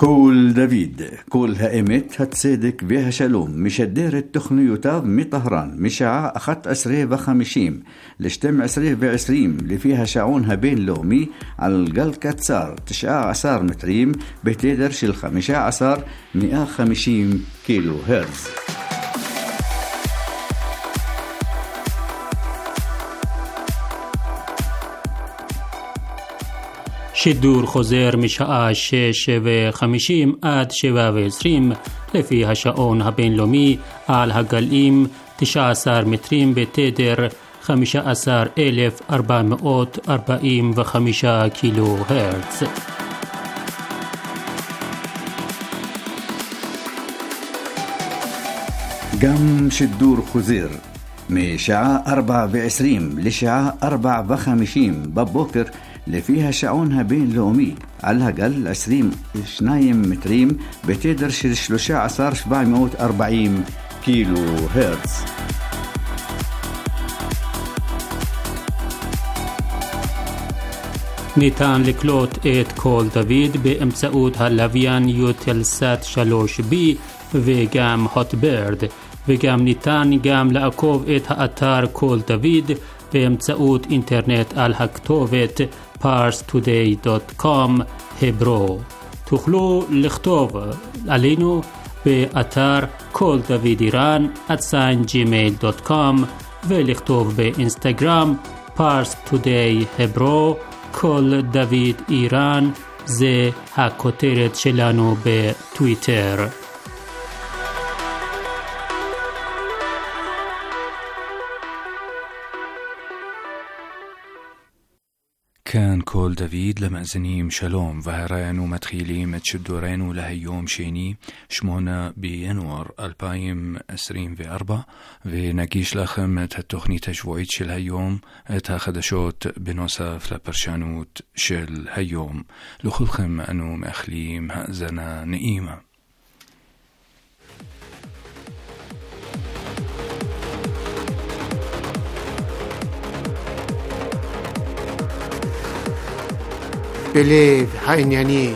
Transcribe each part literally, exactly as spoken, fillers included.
קול דוד, קול האמת, הצדק והשלום, משדר את תוכניותיו מטהרן, משעה אחת עשרה וחמישים ל-שתים עשרה ועשרים, לפי השעון הבינלאומי, על גל קצר, תשע עשרה מטרים, בתדר של חמישה עשר מאה וחמישים קילו הרץ. שידור חוזר משעה שש וחמישים עד שבע ועשרים לפי השעון הבינלאומי על הגלים תשע עשרה מטרים בתדר חמישה עשר אלף ארבע מאות ארבעים וחמישה קילו הרץ. גם שידור חוזר משעה ארבע ועשרים לשעה ארבע וחמישים בבוקר לפי השעון הבינלאומי על הגל עשרים ושניים מטרים בתדר של שלושה עשר אלף שבע מאות וארבעים קילו הרץ. ניתן לקלוט את קול דוד באמצעות הלוויין יוטלסאט שלוש בי וגם הוטברד, וגם ניתן גם לעקוב את האתר קול דוד באמצעות אינטרנט על הכתובת פארס טודיי דוט קום הברו. תוכלו לכתוב עלינו באתר קול דוד איראן at gmail dot com ולכתוב באינסטגרם פארס טודיי הברו קול דוד איראן, זה הכותרת שלנו בטוויטר. كان كول دافيد لمأزنيم شلوم وهرانو متخيليم تشدورانو لهيوم شيني شمونا بينور ألبايم أسرين في أربع ونجيش لخم التخني تجويد شل هيوم تاخدشوت بنوصف لبرشانوت شل هيوم لخلخم أنو مأخليم هأزنا نئيمة. בלב העניינים.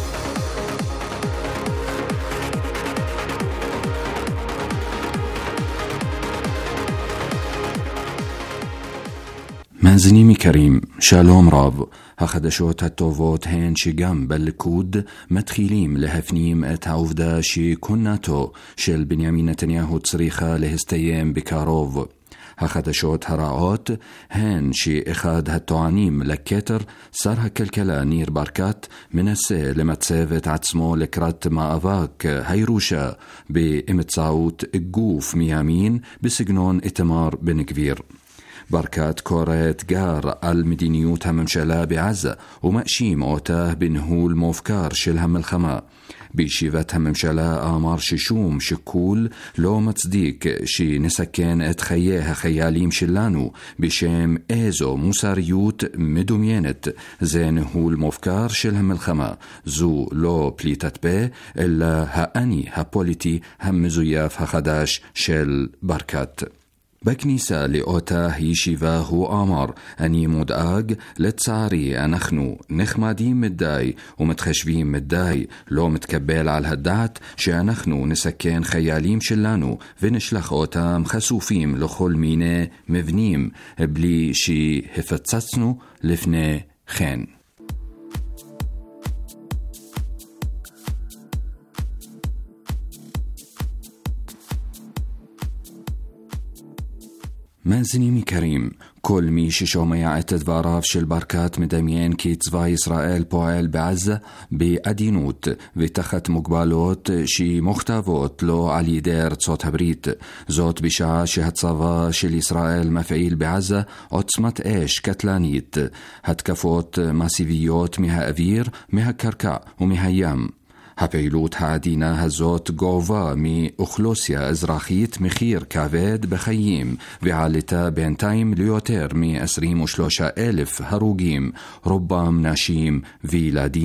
מאזינים יקרים, שלום רב. החדשות הטובות הן שגם בליכוד מתחילים להפנים את העובדה שכהונתו של בנימין נתניהו צריכה להסתיים בקרוב. החדשות הרעות הן שאחד הטוענים לכתר, שר הכלכלה ניר ברקת, מנסה למצב את עצמו לקראת מאבק הירושה באמצעות גוף מימין בסגנון איתמר בן גביר. ברקת קורא אתגר על מדיניות הממשלה בעזה ומאשים אותה בניהול מופקר של המלחמה. בישיבת הממשלה אמר ששום שיקול לא מצדיק שנסכן את חיי החיילים שלנו בשם איזו מוסריות מדומיינת. זה ניהול מופקר של המלחמה. זו לא פליטת פה, אלא האני הפוליטי המזויף החדש של ברקת. בכניסה לאותה הישיבה הוא אמר, אני מודאג, לצערי אנחנו נחמדים מדי ומתחשבים מדי, לא מתקבל על הדעת שאנחנו נסכן חיילים שלנו ונשלח אותם חשופים לכל מיני מבנים בלי שהפצצנו לפני כן. מאזינים יקרים, כל מי ששומע את דבריו של ברקת מדמיין כי צבא ישראל פועל בעזה בעדינות ותחת מוגבלות שמוכתבות לו על ידי ארצות הברית. זאת בשעה שהצבא של ישראל מפעיל בעזה עוצמת אש קטלנית, התקפות מסיביות מהאוויר, מהקרקע ומהים. הפעילות העדינה הזאת גובה מאוכלוסייה אזרחית מחיר כבד בחיים ועלתה בינתיים ליותר מ-עשרים ושלושה אלף הרוגים, רובם נשים וילדים.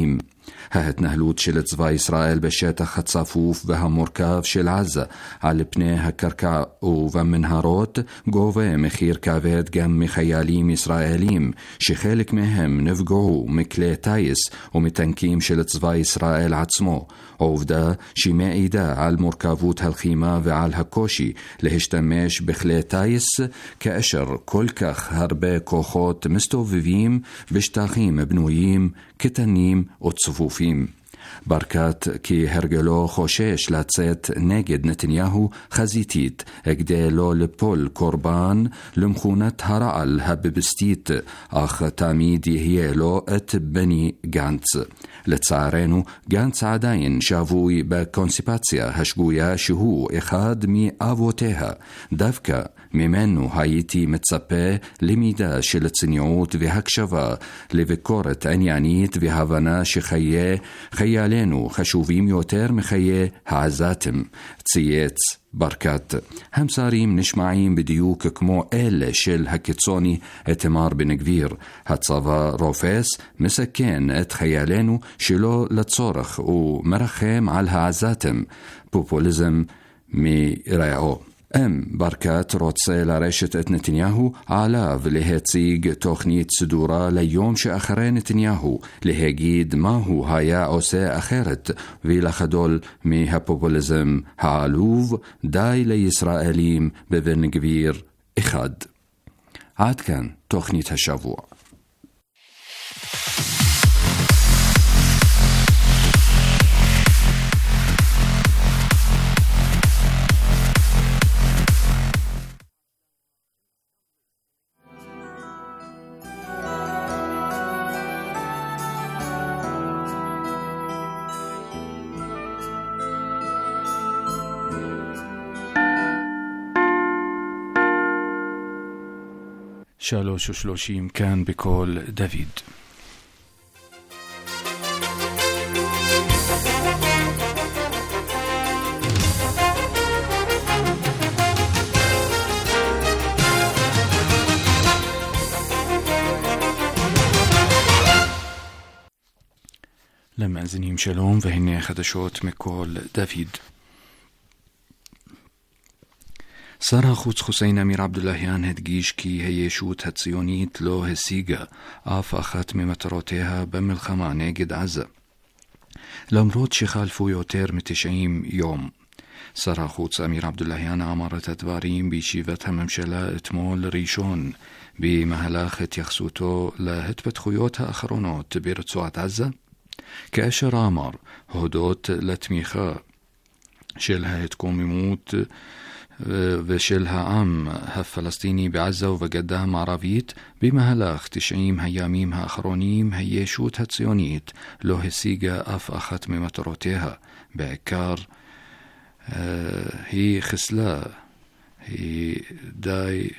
ההתנהלות של צבא ישראל בשטח הצפוף והמורכב של עזה על פני הקרקע ובמנהרות גובה מחיר כבד גם מחיילים ישראלים שחלק מהם נפגעו מכלי טייס ומטנקים של צבא ישראל עצמו, עובדה שמעידה על מורכבות הלחימה ועל הקושי להשתמש בכלי טייס כאשר כל כך הרבה כוחות מסתובבים בשטחים בנויים, קטנים וצפופים. ברקת כהרגלו חושש לצאת נגד נתניהו חזיתית כדי לא לפול קורבן למכונת הרעל הבבסטית, אך תמיד יהיה לו את בני גנץ. לצערנו, גנץ עדיין שבוי בקונספירציה השגויה שהוא אחד מאבותיה. דווקא ממנו הייתי מצפה למידה של צניעות והקשבה, לביקורת עניינית והבנה שחיי חיילינו חשובים יותר מחיי העזתים. צייץ ברקת. המסרים נשמעים בדיוק כמו אלה של הקיצוני איתמר בן גביר. הצבא רופס, מסכן את חיילינו שלא לצורך ומרחם על העזתים. פופוליזם מרעו. אם ברקת רוצה לרשת את נתניהו, עליו להציג תוכנית סדורה ליום שאחרי נתניהו, להגיד מה הוא היה עושה אחרת, ולחדול מהפופוליזם העלוב. די לישראלים בבן גביר אחד. עד כאן תוכנית השבוע. שלוש ושלושים כאן בקול דוד. למאזינים שלום, והנה חדשות מקול דוד. שר החוץ חוסיין אמיר עבדולאהיאן הדגיש כי הישות הציונית לא השיגה אף אחת ממטרותיה במלחמה נגד עזה, למרות שחלפו יותר מתשעים יום. שר החוץ אמיר עבדולאהיאן אמר את הדברים בישיבת הממשלה אתמול ראשון, במהלך התייחסותו להתפתחויות האחרונות ברצועת עזה, כאשר אמר הודות לתמיכה של ההתקוממות ושל העם הפלסטיני בעזה ובגדה המערבית במהלך תשעים הימים האחרונים, הישות הציונית לא השיגה אף אחת ממטרותיה. בעיקר היא חסלה, היא די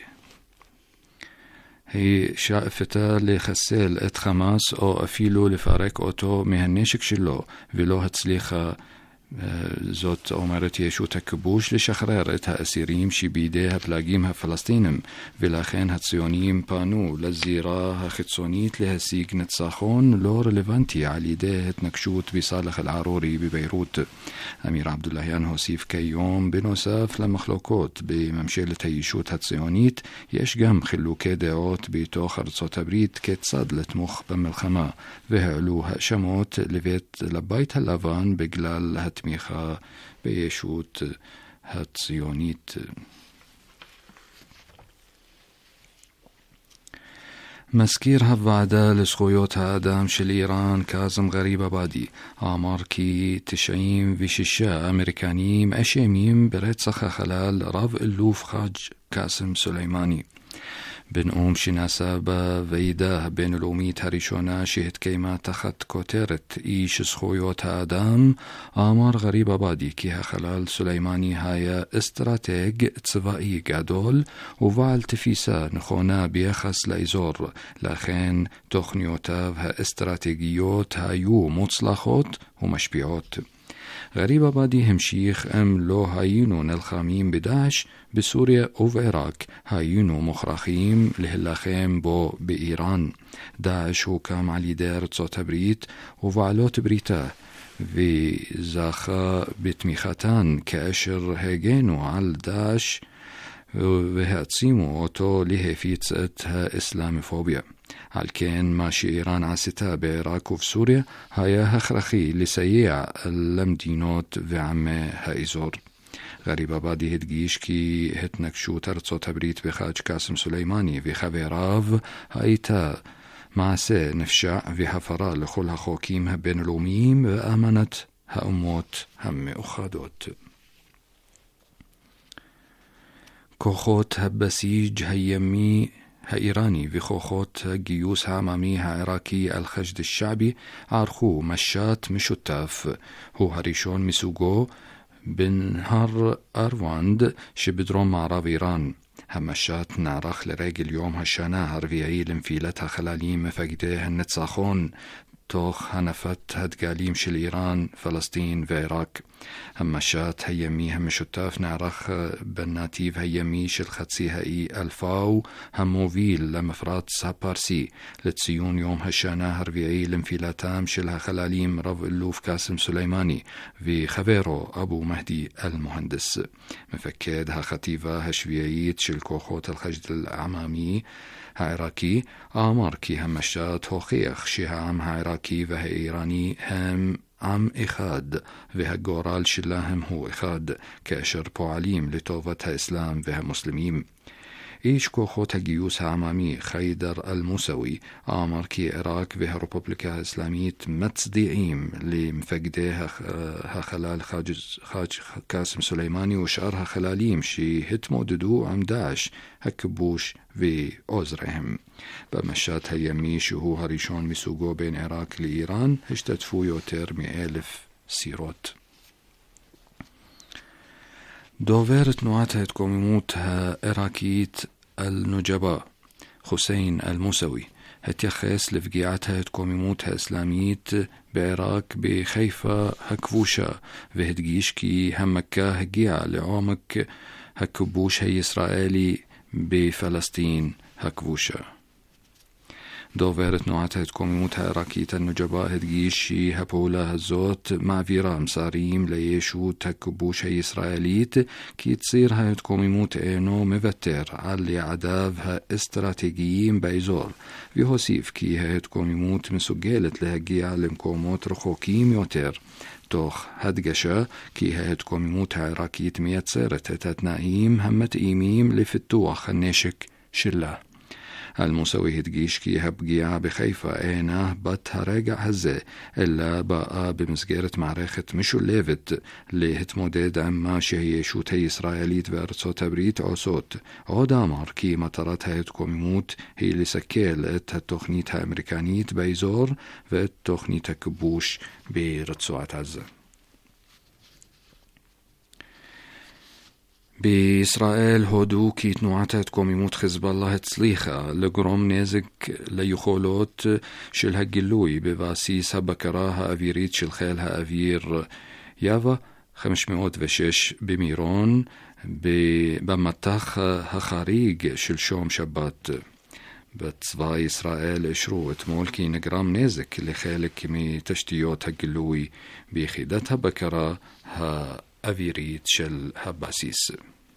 היא שאפתה לחסל את חמאס או אפילו לפרק אותו מהנשק שלו, ולא הצליחה זאת אומרת ישות הכיבוש לשחרר את האסירים שבידי הפלגים הפלסטינים, ולכן הציונים פנו לזירה החיצונית להשיג ניצחון לא רלוונטי על ידי התנקשות בסאלח אל-ערורי בביירות. אמיר עבדולאהיאן הוסיף כיום בנוסף למחלוקות בממשלת הישות הציונית יש גם חילוקי דעות בתוך ארצות הברית כיצד לתמוך במלחמה, והעלו האשמות לבית לבית הלבן בגלל התמיכה בישות הציונית. מזכיר הוועדה לזכויות האדם של איראן קאזם גריבאבאדי אמר כי תשעים ושישה אמריקנים אשמים ברצח החלל רב אלוף חאג' קאסם סולימאני. בנאום שנעשה בוועידה הבינלאומית הראשונה שהתקיימה תחת כותרת איש זכויות האדם, אמר גריבאבאדי כי החלל סולימאני היה אסטרטג צבאי גדול ובעל תפיסה נכונה ביחס לאזור, לכן תוכניותיו האסטרטגיות היו מוצלחות ומשפיעות. غريبة بادي همشيخ أم لو هاينو نلخامين بداعش بسوريا وبعراق هاينو مخراخيم لهلاخيم بو بإيران. داعش هو كام علي دار تصوت بريت وفعلوت بريتا وزاخا بتميختان كأشر هاجينو على داعش وهاتسيمو أوتو ليه فيتسأتها إسلاميفوبيا. هالكين ماشي إيران عستا بعراق وفي سوريا هيا هخرخي لسيع اللمدينوت وعمه هايزور. غريبة بادي هدقيش كي هتنكشو ترتسو تبريت بخاج قاسم سليماني في خبيراف هايتا معسى نفشع في هفرا لخلها خوكيمها بين الأميم وآمنت هأموت هم أخادوت. كوخوت هبسيج هيمي هإيراني في خوخوت جيوس عمامي عراقي الخجد الشعبي عرخو مشات مشتاف هو هريشون مسوغو بنهار أرواند شبدروم معراب إيران. همشات نعرخ لراجل يوم هشانا هرفيعي لنفيلتها خلاليم مفقده النتساخون توخ هنفت هدقاليم شل إيران فلسطين وعراق. همشات هيمي هم شتاف نعرخ بناتيف هيمي شل خدسي هاي الفاو هموفيل لمفرات سابارسي لتسيون يوم هشانا هرفيعي لنفيلتام شلها خلاليم رف اللوف قاسم سليماني في خبيرو أبو مهدي المهندس. مفكد ها خطيفة هشويعيت شل كوخوت الخجد العمامي عراقي آمار كي همشات هوخيخ شيها عم عراقي وها إيراني هم عم إخاد وها جورال شلاهم هو إخاد كأشر بوعليم لطوفتها إسلام وها مسلمين. إيش كوخوت جيوس عمامي خيدر الموسوي آمر كي عراق وها ريبوبليكا إسلاميت متصديعيم لمفقديها خلال خاج خاج قاسم سليماني وشعرها خلاليم شي هتمو ددو عم داعش هكبوش في أوزرهم. بمشات هيمي شهو هريشون مسوغو بين عراق لإيران هشتتفو يوتر مئة ألف سيروت. دوفيرت نوعتها تكوميموتها عراقيت النجباء حسين الموسوي هتيخيس لفقيعتها تكوميموتها إسلاميت بعراق بخيفة هكفوشة وهدقيشكي همكا هقيع لعومك هكبوش هي إسرائيلي بفلسطين هكفوشة. دوفيرت نوعتها تكوميموتها عراقيت النجباء هدقيشي هبولا هزوت مع فيرام صاريم ليشو تكبوش هي إسرائيليت كي تصير هاي تكوميموت اينو مفتر على عدافها استراتيجيين بايزور ويهوسيف كي هاي تكوميموت مسجلت لهقيا لمكوموت رخوكيم يوتر توخ هدقشة كي هاي تكوميموتها عراقيت ميت صيرت تتنايم همت ايميم لفتوخ النشك شلا. الموسوي هدقيش كي هبقيا بخيفة ايناه باتها راجع هزة إلا بقى بمسجرة معركة مشو ليفت اللي هتمودد عما شهي شوتي إسرائيليت بأرسو تبريت عصوت عودامر كي مطرتها هتكوميموت هي اللي سكيل التخنيتها أمريكانيت بيزور والتخنيتها كبوش برسوعة عزة. بإسرائيل هودو كي تنوعتها تكوميموت حزب الله تصليخة لقروم نازك ليخولوت شلها قلوي بباسيس هبكراها أفيريت شلخيلها أفير يافا خمسمائة وشش بميرون بمتاخ هخاريج شلشوم شبات. بتصبا إسرائيل إشرو تمولكي نقرام نازك لخيلك مي تشتيوت هقلوي بخيدتها بكرا ها أفيريت شل هباسيس.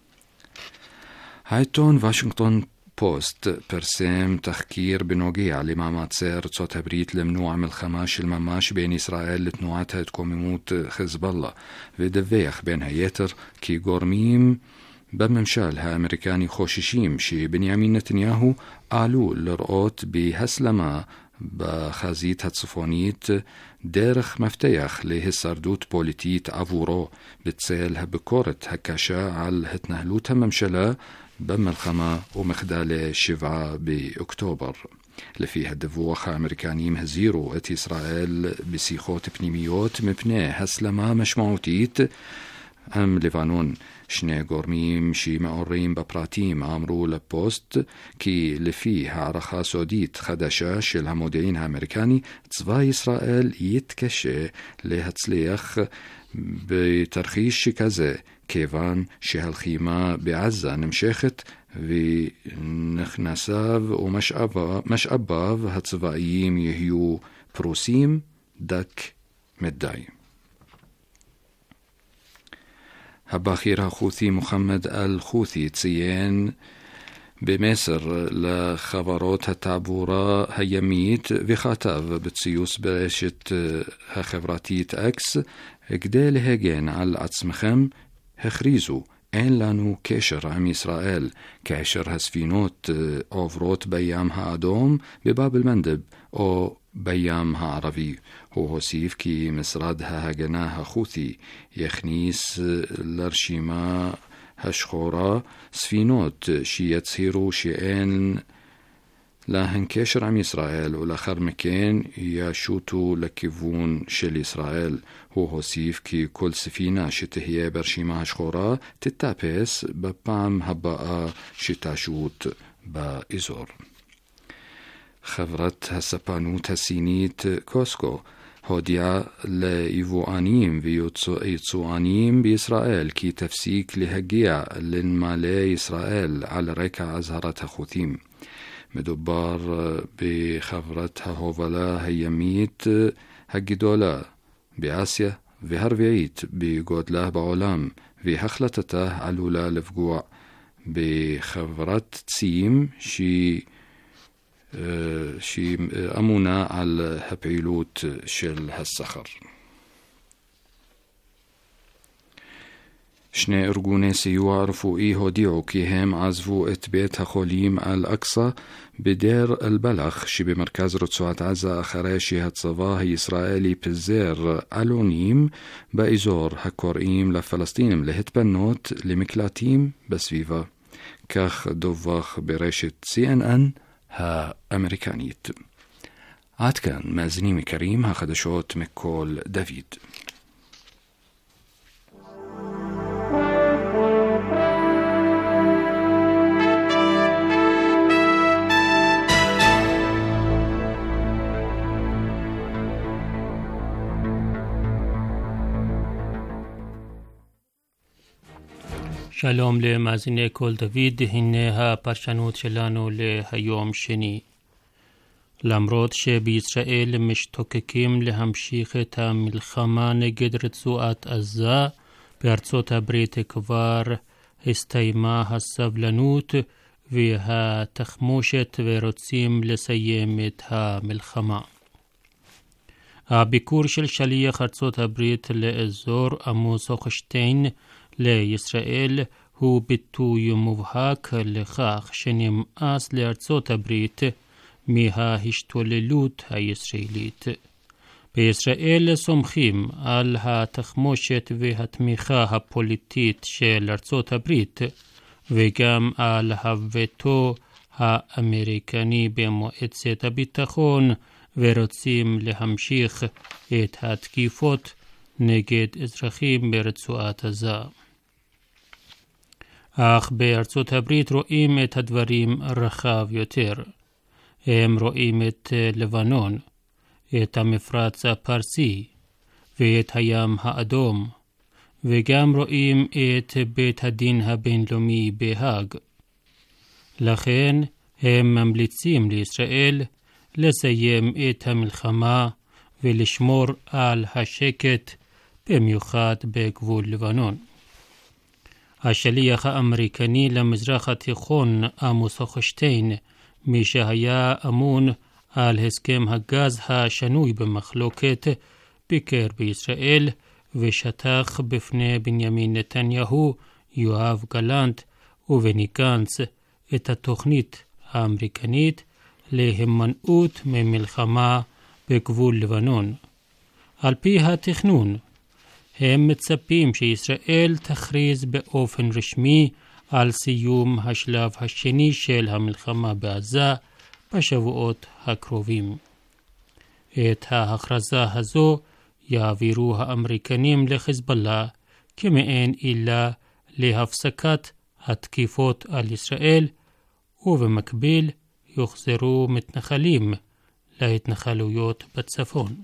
هايتون واشنطن بوست برسم تخكير بنوغيع لمعمات سير تصوت هبريت لمنوع من الخماش المماش بين إسرائيل لتنوعتها تكوميموت حزب الله ودفيخ بين هيتر كي غورميم بممشالها أمريكاني خوششيم شي بنيامين نتنياهو قالوا لرقوت بهسلما بخازيت هتصفونيت دارخ مفتيخ لهسردوت بوليتيت عفورو بتسالها بكورت هكاشا على هتنهلوتها ممشلا بملخمة ومخدالة شفعة بأكتوبر لفيها الدفوخ أمريكاني مهزيرو ات إسرائيل بسيخوت بنيميوت مبناه هسلما مشمعوتيت أم لبنان שני גורמים שמעורים בפרטים אמרו לפוסט כי לפי הערכה סודית חדשה של המודיעין האמריקני, צבא ישראל יתקשה להצליח בתרחיש שכזה, כיוון שהלחימה בעזה נמשכת ונכנסיו ומשאביו הצבאיים יהיו פרוסים דק מדי. הבכיר החותי מוחמד אל-חותי ציין במסר לחברות התעבורה הימית וכתב בציוץ ברשת החברתית אקס, כדי להגן על עצמכם הכריזו אין לנו קשר עם ישראל כאשר הספינות עוברות בים האדום בבאב אל-מנדב או בים הערבי. הוא הוסיף כי משרד ההגנה החותי יכניס לרשימה השחורה ספינות שיצהירו שאין להן קשר עם ישראל ולאחר מכן ישוטו לכיוון של ישראל. הוא הוסיף כי כל ספינה שתהיה ברשימה השחורה תטפס בפעם הבאה שתשוט באזור. חברת הספנות הסינית קוסקו הודיעה ליבואנים ויצואנים בישראל כי תפסיק להגיע לנמלי ישראל על רקע אזהרת החות'ים. מדובר בחברת ההובלה הימית הגדולה באסיה והרביעית בגודלה בעולם, והחלטתה עלולה לפגוע בחברת צים שהיא שהיא אמונה על הפעילות של הסחר. שני ארגוני סיוע רפואי הודיעו כי הם עזבו את בית החולים אל-אקצא בדיר אל-בלח שבמרכז רצועת עזה אחרי שהצבא הישראלי פיזר עלונים באזור הקוראים לפלסטינים להתפנות למקלטים בסביבה. כך דווח ברשת סי אן אן האמריקנית. עד כאן מאזינים יקרים החדשות מכל דוד. שלום למאזיני כל דוד, הנה הפרשנות שלנו להיום שני. למרות שבישראל משתוקקים להמשיך את המלחמה נגד רצועת עזה, בארצות הברית כבר הסתיימה הסבלנות והתחמושת ורוצים לסיים את המלחמה. הביקור של שליח ארצות הברית לאזור עמוס הוכשטיין לישראל הוא ביטוי מובהק לכך שנמאס לארצות הברית מההשתוללות הישראלית. בישראל סומכים על התחמושת והתמיכה הפוליטית של ארצות הברית וגם על הווטו האמריקני במועצת הביטחון ורוצים להמשיך את התקיפות נגד אזרחים ברצועת עזה. אך בארצות הברית רואים את הדברים רחב יותר. הם רואים את לבנון, את המפרץ הפרסי ואת הים האדום, וגם רואים את בית הדין הבינלאומי בהאג. לכן הם ממליצים לישראל לסיים את המלחמה ולשמור על השקט, במיוחד בגבול לבנון. השליח האמריקני למזרח התיכון עמוס הוכשטיין, מי שהיה אמון על הסכם הגז השנוי במחלוקת, ביקר בישראל ושטח בפני בנימין נתניהו, יואב גלנט ובני גנץ את התוכנית האמריקנית להימנעות ממלחמה בגבול לבנון. על פי התכנון, הם מצפים שישראל תכריז באופן רשמי על סיום השלב השני של המלחמה בעזה בשבועות הקרובים. את ההכרזה הזו יעבירו האמריקנים לחיזבאללה כמעין עילה להפסקת התקיפות על ישראל, ובמקביל יוחזרו מתנחלים להתנחלויות בצפון.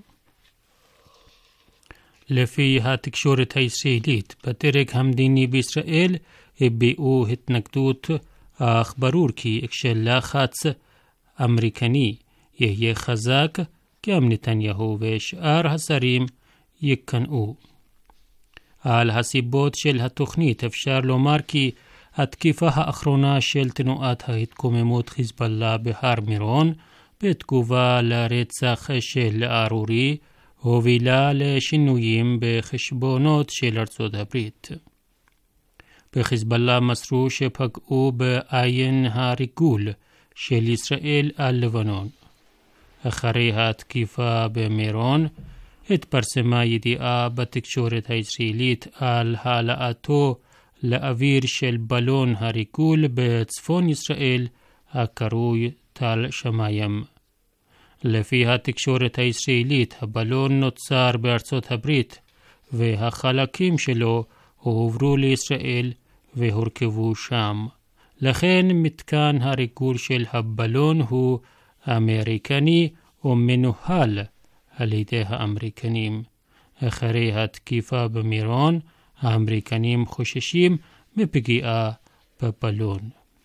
לפי התקשורת הישראלית, בדרג המדיני בישראל הביעו התנגדות, אך ברור כי כשלחץ אמריקני יהיה חזק, גם נתניהו ושאר השרים יקנאו. על הסיבות של התוכנית אפשר לומר כי התקיפה האחרונה של תנועת ההתקוממות חיזבאללה בהר מירון בתגובה לרצח של ארורי הובילה לשינויים בחשבונות של ארצות הברית. בחיזבאללה מסרו שפגעו בעין הריגול של ישראל על לבנון. אחרי התקיפה במירון התפרסמה ידיעה בתקשורת הישראלית על העלאתו לאוויר של בלון הריגול בצפון ישראל הקרוי טל שמיים. לפי התקשורת הישראלית, הבלון נוצר בארצות הברית והחלקים שלו הועברו לישראל והורכבו שם. לכן מתקן הריגול של הבלון הוא אמריקני ומנוהל על ידי האמריקנים. אחרי התקיפה במירון, האמריקנים חוששים מפגיעה בבלון.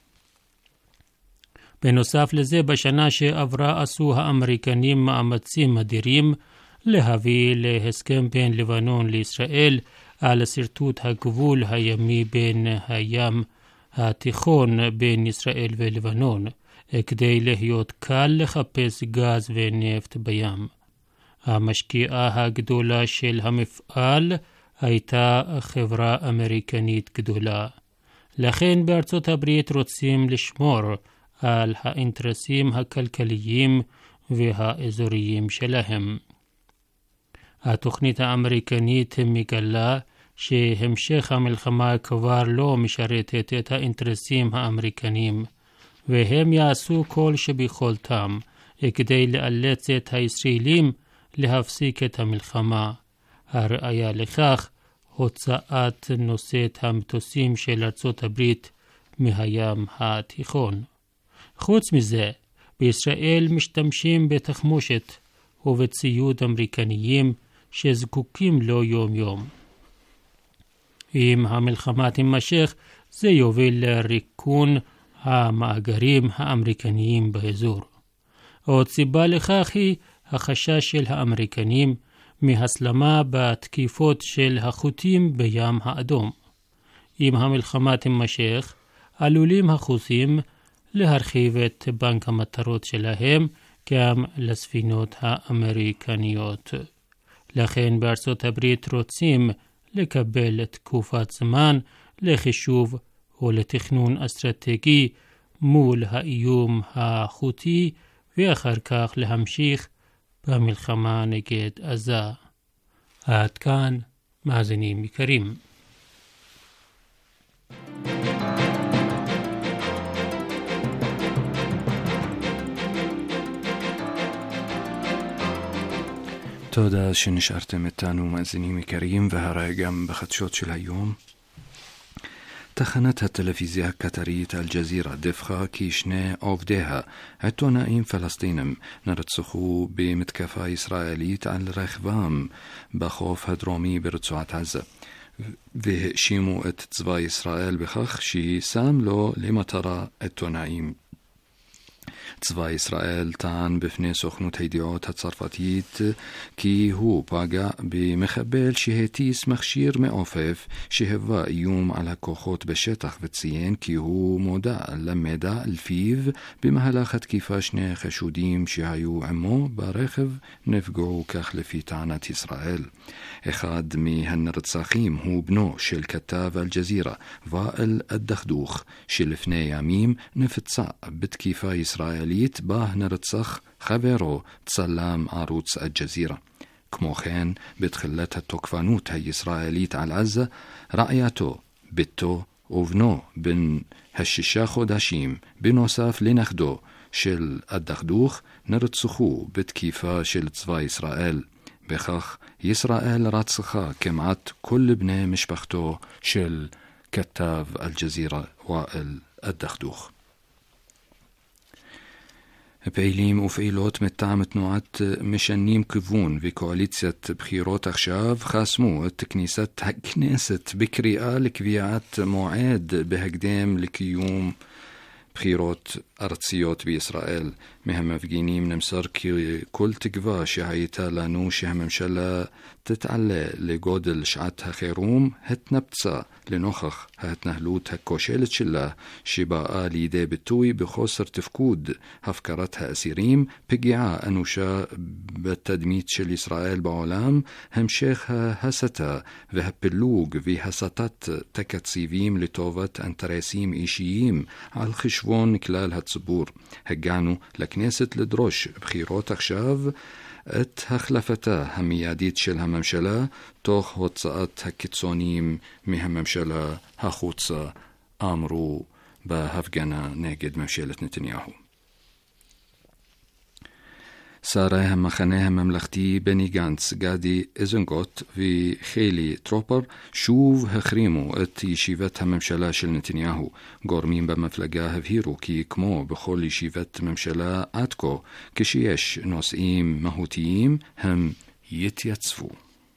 בנוסף לזה, בשנה שעברה עשו האמריקנים מאמצים אדירים להביא להסכם בין לבנון לישראל על שרטוט הגבול הימי בין הים התיכון בין ישראל ולבנון, כדי להיות קל לחפש גז ונפט בים. המשקיעה הגדולה של המפעל הייתה חברה אמריקנית גדולה. לכן בארצות הברית רוצים לשמור על האינטרסים הכלכליים והאזוריים שלהם. התוכנית האמריקנית מגלה שהמשך המלחמה כבר לא משרתת את האינטרסים האמריקניים, והם יעשו כל שביכולתם כדי לאלץ את הישראלים להפסיק את המלחמה. הראיה לכך, הוצאת נושאת המטוסים של ארצות הברית מהים התיכון. חוץ מזה, בישראל משתמשים בתחמושת ובציוד אמריקניים שזקוקים לו יום יום. אם המלחמה תימשך, זה יוביל לריקון המאגרים האמריקניים באזור. עוד סיבה לכך היא החשש של האמריקנים מהסלמה בתקיפות של החות'ים בים האדום. אם המלחמה תימשך, עלולים החות'ים להרחיב את בנק המטרות שלהם גם לספינות האמריקניות. לכן בארצות הברית רוצים לקבל תקופת זמן לחישוב ולתכנון אסטרטגי מול האיום החות'י, ואחר כך להמשיך במלחמה נגד עזה. עד כאן, מאזינים יקרים. תודה שנשארתם איתנו, מאזינים יקרים, והרי גם בחדשות של היום. תחנת הטלוויזיה הקטרית אל-ג'זירה דיווחה כי שני עובדיה, עיתונאים פלסטינים, נרצחו במתקפה ישראלית על רכבם בחוף הדרומי ברצועת עזה, והאשימו את צבא ישראל בכך ששם לו למטרה עיתונאים. צבא ישראל טען בפני סוכנות הידיעות הצרפתית כי הוא פגע במחבל שהטיס מכשיר מעופף שהיווה איום על הכוחות בשטח, וציין כי הוא מודע למידע לפיו במהלך התקיפה שני חשודים שהיו עמו ברכב נפגעו, כך לפי טענת ישראל. אחד מהנרצחים הוא בנו של כתב אל-ג'זירה ואל אל-דחדוך, שלפני ימים נפצע בתקיפה ישראלית בה נרצח חברו צלם ערוץ אל-ג'זירה. כמו כן, בתחילת התוקפנות הישראלית על עזה, רעייתו, ביתו ובנו בן השישה חודשים, בנוסף לנכדו של אל-דחדוך, נרצחו בתקיפה של צבא ישראל. בכך ישראל רצחה כמעט כל בני משפחתו של كتاب الجزيرة وائل الدخدوخ. פעילים ופעילות מטעם תנועת משנים כיוון וקואליציית בחירות עכשיו חסמו את כניסת הכנסת בקריאה לקביעת מועד בהקדם לקיום בחירות ארציות בישראל. מהמפגינים נמסר כי כל תקווה שהייתה לנו שהממשלה תתעלה לגודל שעת החירום התנפצה לנוכח ההתנהלות הכושלת שלה, שבאה לידי ביטוי בחוסר תפקוד, הפקרת האסירים, פגיעה אנושה בתדמית של ישראל בעולם, המשך ההסתה והפילוג והסטת תקציבים לטובת אינטרסים אישיים על חשבון כלל הציבור. הגענו לכנסת לדרוש בחירות עכשיו, את החלפתה המיידית של הממשלה תוך הוצאת הקיצונים מהממשלה החוצה, אמרו בהפגנה נגד ממשלת נתניהו. שרי המחנה הממלכתי בני גנץ, גדי איזנגוט וחילי טרופר שוב החרימו את ישיבת הממשלה של נתניהו. גורמים במפלגה הבהירו כי כמו בכל ישיבת ממשלה עד כה, כשיש נושאים מהותיים הם יתייצבו.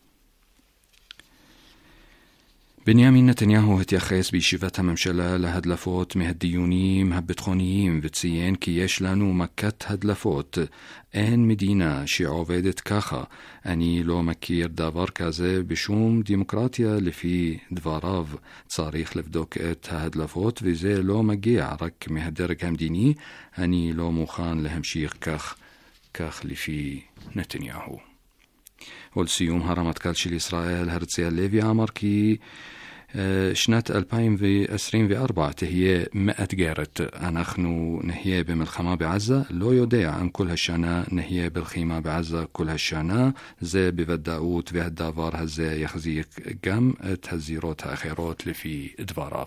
בנימין נתניהו התייחס בישיבת הממשלה להדלפות מהדיונים הביטחוניים וציין כי יש לנו מכת הדלפות. אין מדינה שעובדת ככה. אני לא מכיר דבר כזה בשום דמוקרטיה. לפי דבריו צריך לבדוק את ההדלפות וזה לא מגיע רק מהדרג המדיני. אני לא מוכן להמשיך כך, כך לפי נתניהו. ולסיום, הרמטכ"ל של ישראל הרצי הלוי אמר כי שנת אלפיים עשרים וארבע תהיה מאתגרת. אנחנו נהיה במלחמה בעזה, לא יודע אם כל השנה נהיה בלחימה בעזה כל השנה, זה בוודאות, והדבר הזה יחזיק גם את הזירות האחרות לפי דבריו.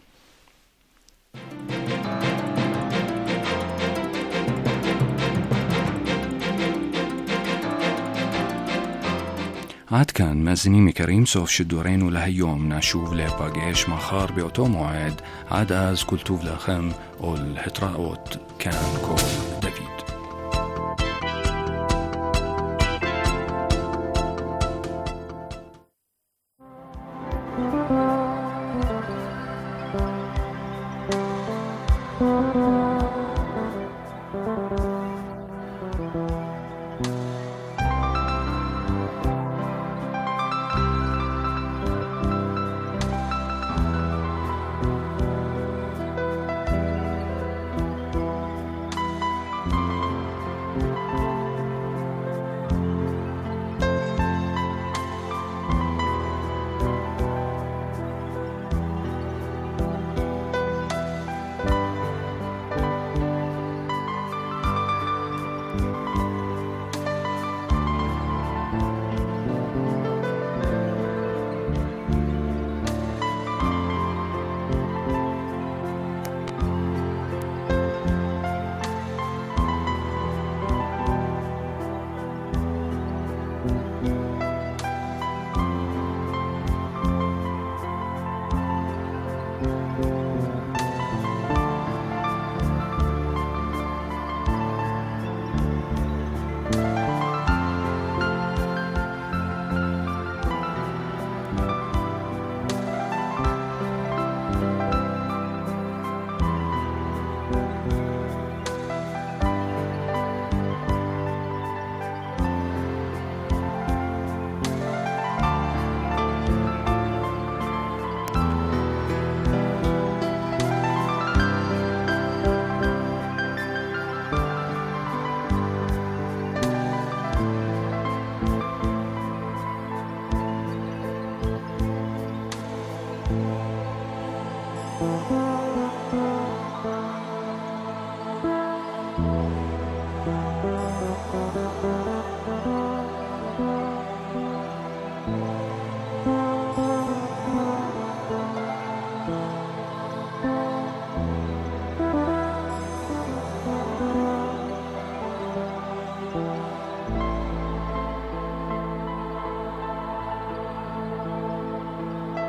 עד כאן מאזינים יקרים, סוף שידורנו להיום. נשוב להיפגש מחר באותו מועד. עד אז כל טוב לכם ולהתראות. כאן קול דוד. Thank you.